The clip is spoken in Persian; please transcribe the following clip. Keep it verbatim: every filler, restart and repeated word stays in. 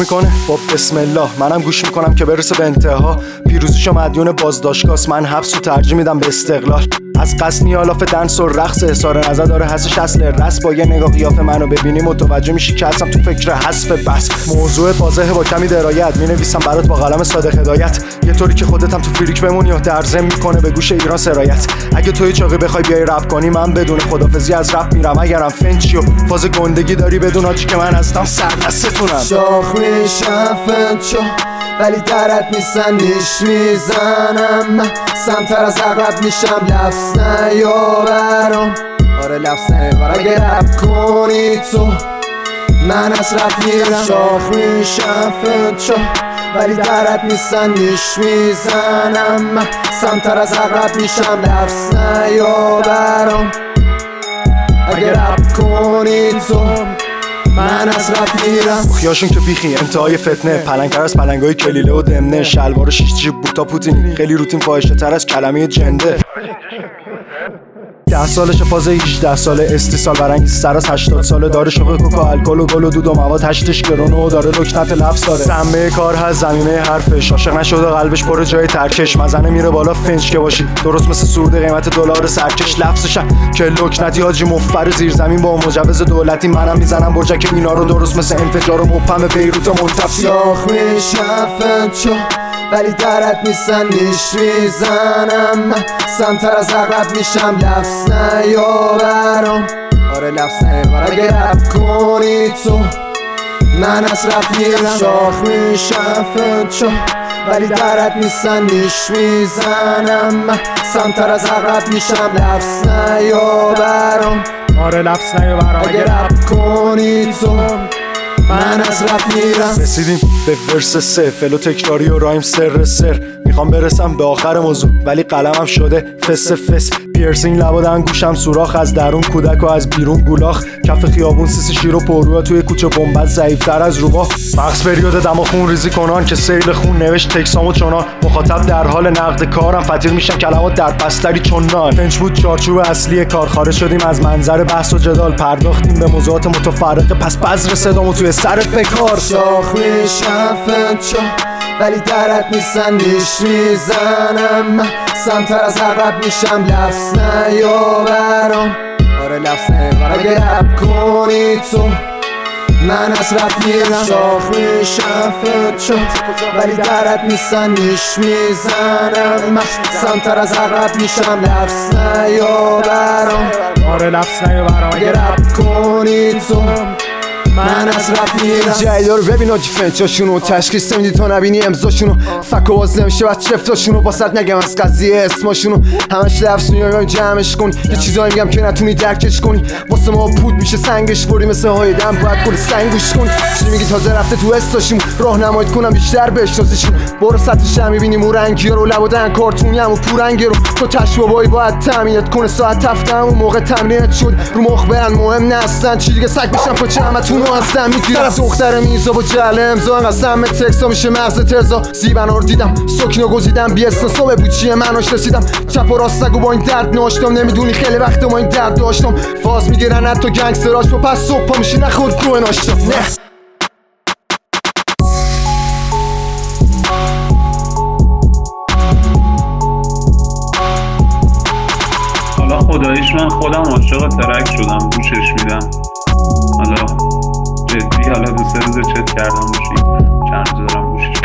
میکنه با بسم الله، منم گوش میکنم که برسه به انتها. پیروزیشو مدیون بازداشتگاست، من حبس و ترجیح میدم به استقلال. از قصد نیالاف دنس و رقص اظهار نظر داره حسش اصل رس. با یه نگاه قیافه منو ببینی متوجه میشی که هستم تو فکر حذف بس. موضوع واضحه با کمی درایت، مینویسم برات با قلم صادق هدایت، یه طوری که خودت هم تو فریک بمونی و در ضمن میکنه به گوش ایران سرایت. اگه توی چاقی بخوای بیای رپ کنی، من بدون خدافظی از رپ میرم. اگرم فنچی و فاز گندگی داری بدون آجی که من هستم سردستتونم. شاخ میشم فنچو ولی درت نیستن نیش میزنم. من سمتر از عقب میشم لفظ نیاورم. آره لفظ نیاورم. اگه رپ کنی تو من از رپ میرم. شاخ میشم فنچو ولی درت نیستن نیش میزنم. من سمتر از عقب میشم لفظ نیاورم. اگه رپ کنی تو من از رپ میرم. خیاشون که بیخی انتهای فتنه، پلنگتر از پلنگای کلیله و دمنه. شلوار شیش جیب بوتا پوتینی، خیلی روتین فاحشه تر از کلمه جنده. ده سالش فاز هجده ساله، استیصال برانگیز سر از هشتاد ساله. داره شوق کوکا الکل و گل و دود و مواد، هشتش گرونه و داره لکنت لفظ داره. سمه کار هست زمینه حرفش، عاشق نشده قلبش پر جای ترکش. مزنه میره بالا فنچ که باشی، درست مثل سود قیمت دلار سرکش. لفظش که لکنتی حاجی مفر زیر زمین با مجوز دولتی. منم میزنم برجک اینا رو درست مثل انفجار و مبهم بیروت و منتفی. شاخ میشم فنچو ولی درت نیستن نیش میزنم. من سمتر از عقب میشم لفظ نیاورم. آره لفظ نیاورم. اگه رپ کنی تو من از رپ میرم. شاخ میشم فنچو ولی درت نیستن نیش میزنم. من سمتر از عقب میشم لفظ نیاورم. آره لفظ نیاورم. اگه رپ کنی تو من از رپ میرم. رسیدیم به ورس سه، فلو تکراری و رایم سر سر. میخوام برسم به آخر موضوع ولی قلمم شده فس فس. پیرسینگ لبادن گوشم سوراخ، از درون کودک و از بیرون گولاخ. کف خیابون سیسی شیر و پرروها، توی کوچه بنبست ضعیفتر از روباه. مغز پریود دم و خون ریزی کنان که سیل خون نوشت تکسام و چنان. مخاطب در حال نقد کارم، فتیر میشن کلمات در بستری چون نان. فنچ بود چارچوب اصلی کار، خارج شدیم از منظر بحث و جدال. پرداختیم به موضوعات متفرقه، پس بذر صدامو توی سرت بکار. شاخ میشم فنچو ولی درت نیستن نیش میزنم. من سمتر از عقب میشم لفظ نیاورم. آره لفظ نیاورم. اگه رپ کنی تو من از رپ میرم. شاخ میشم فنچو ولی درت نیستن نیش میزنم. من سمتر از عقب میشم لفظ نیاورم. آره لفظ نیاورم. اگه رپ کنی تو من از رپ میرم. جایی رو ببین آجی فنچاشونو، تشخیص نمیدی تا نبینی امضاشونو. فک و باز نمیشه بعد چفتاشونو، باست نگم از قضیه اسماشونو. همش لفظ میایم جمعش کن، یه چیزایی میگم که نتونی درکش کنی. واسه ما پود میشه سنگش بری مثل های دم، باید کل سنگ گوش کن. چی میگی تازه رفته تو استاشیم، راهنماییت کنم بیشتر بشناسیشون. برو سطحش هم میبینی مورنگی رو، لبادن کارتونی هم و پورنگی رو. تو تشبابایی باید تامینت کنه، ساعت هفته همون موقع تمرینت شد. رو مخ برن مهم نستن، چی دیگه سگ بشن پاچه همتون هستم. میگیرم دختر میزا با جعل امضا، قسم تکسا میشه مغز ترزا. زیبن رو دیدم سکنو گزیدم، بی استنسا به بوچی مناش رسیدم. چپ و راستگو با این درد ناشتم، نمیدونی خیلی وقت ما این درد داشتم. فاز میگیرن حتی گنگستراش، با پس صبح پا میشی نخور کوه ناشتم. نه حالا خداییش من خودم عاشق ترک شدم، گوشش میدم. حالا جدی حالا دو سه روز چت کردم باشیم، چند روز دارم گوشش